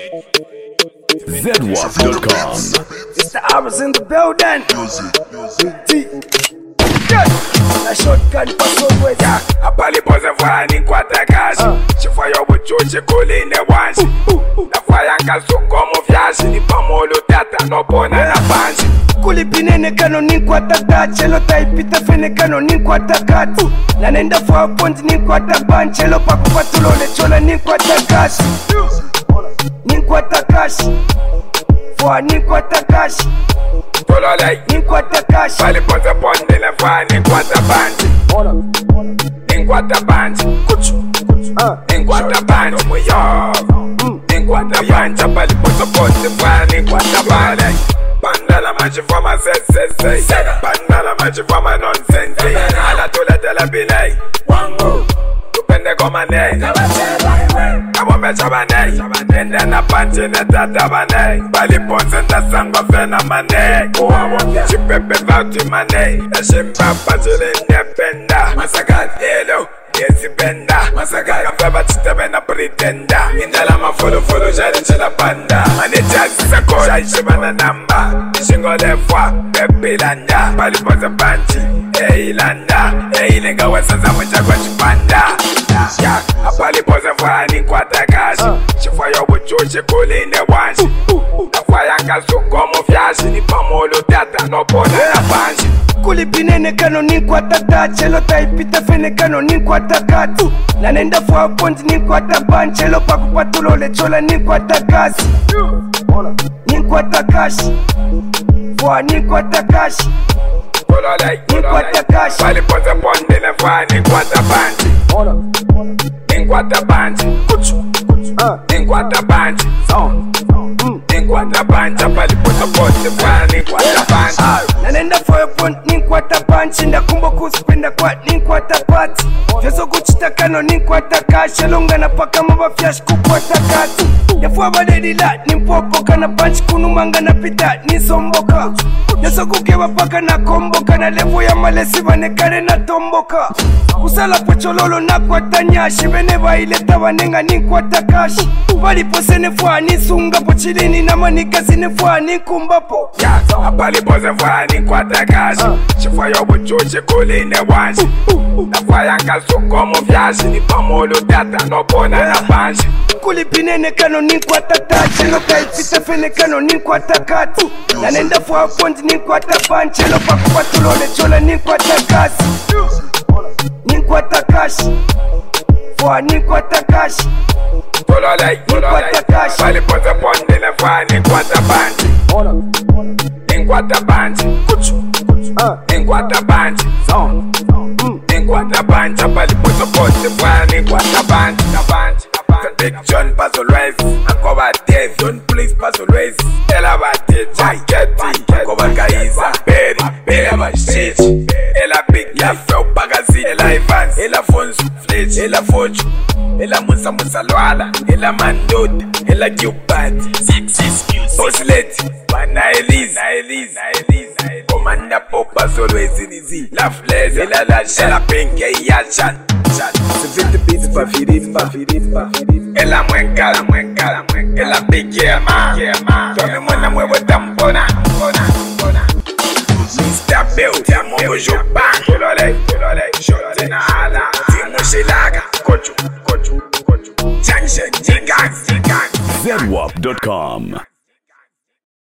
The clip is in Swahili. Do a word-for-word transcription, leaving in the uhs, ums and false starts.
Z W A P dot com. It's the hours in the building. T. Na shotgun pass always. Yeah, apali pose fani kwa takashi. Chifoyo buchuchi kuline wanshi. Na faya nkasuko mufyashi. Ni pamolo tata no bona na banshi. Kulipinene kano ni kwa takache. Lo taipita fene kano ni kwa takati. Na nenda for point ni kwa tabanche. Lo pakupatulole chola ni kwa takashi. Ni kwa takashi. For ni kwa takashi. Tololei Ni kwa takashi. Pali pose ponde le fani kwa tabanchi. Ni kwa tabanchi. Kuchu Ni kwa tabanchi muyo. Ni kwa tabanchi. Pali pose ponde fani kwa tabanchi. Bandala machi for my se se se. Bandala machi for my nonsense. Ala tole tele bilei. Wangu Tupende goma nei. Kabombe chabane. Nende na panchi netata bane. Pali ponse ndasangwa fena mane. Chipepe vauti mane. Eshimba pachile nependa. Masakat hello Yesi benda Masakat kafeba chitebe na pretenda. Indala mafolo folo jari chela panda. Mane jazi sako Shaishiba na namba. Nishingo lefwa Pepilanda Pali ponse panchi Eilanda Eilinga wesaza mchagwa chipanda. Yeah, apali pose fani kwa takashi. Chifoyo buchuchi kuline wanshi. Na faya nkasuko mufyashi. Ni pamolo tata no bona na banshi. Kulipinene kano ni kwa tatache. Lo taipita fene kano ni kwa takati. Na nenda for point ni kwa tabanche. Lo pakupatulole chola ni kwa takasi. Ni kwa takashi. For ni kwa takashi. Tololei Ni kwa takashi. Pali pose ponde le fani kwa tabanchi. Ni kwa tabanchi. Kuchu Ni kwa tabanchi. Ni kwa tabanchi. Pali pose ponde fani kwa tabanchi. Na nenda for your point ni kwa tabanchi. Ndakumbo kuspenda kwa ni kwa tapati. Vyoso kuchita kano ni kwa takashi. Longa na paka maba fyash kukwa takati. Yafua badedi la ni mpopoka. Na panchi kunumanga na pita ni somboka. Yoso kukewa paka na komboka. Na levo ya malesi vanekare na tomboka. Kusala pochololo na kwa tanyashi. Vene vaileta vanenga ni kwa takashi. Palipo sene fua ni sunga pochilini. Na manika sine fua ni kumbapo. Yeah, apali pose fani kwa takashi. Chifoyo buchuchi kuline wanshi. Na faya nkasuko mufyashi. Ni pamolo tata no bona na banshi. Kulipinene kano ni kwa tatache. Lo taipita fene kano ni kwa takati. Na nenda for point ni kwa tabanche. Lo pakupatulole chola ni kwa takasi. Ni kwa takashi. For ni kwa takashi. Tololei takashi. Pali pose ponde le fani kwa tabanchi. Ni kwa tabanchi. Kuchu Ni kwa tabanchi. Ni kwa tabanchi. Pali pose ponde fani kwa tabanchi. Tabanchi Big John pass always. Ankoba Dave Don't please pass always. Ela bate Jaketi Ankoba Kaiza Berry Berry Abashich Ela Big Ya Feo Pagazi Ela Evans Ela Fonsu Fletch Ela Fochu Ela Musa Musa Lwala Ela Mandod Ela Cupid Six Oslet Bana Elise Elise Elise Commander Pop pass always in easy La Flares Ela Lash Ela Pink Ya Chan Seventy beats pa firimba firimba Ela mwenka la mwenka la mwenka Ela Big Yeah man Yeah man Tome mwana mwewe tambona Bona bona Mister Bill Tiamo Joban Tololei Tololei Shote na hala Timu shilaga Kochu Kochu Kochu Junction Jingang Jingang Z W A P dot com.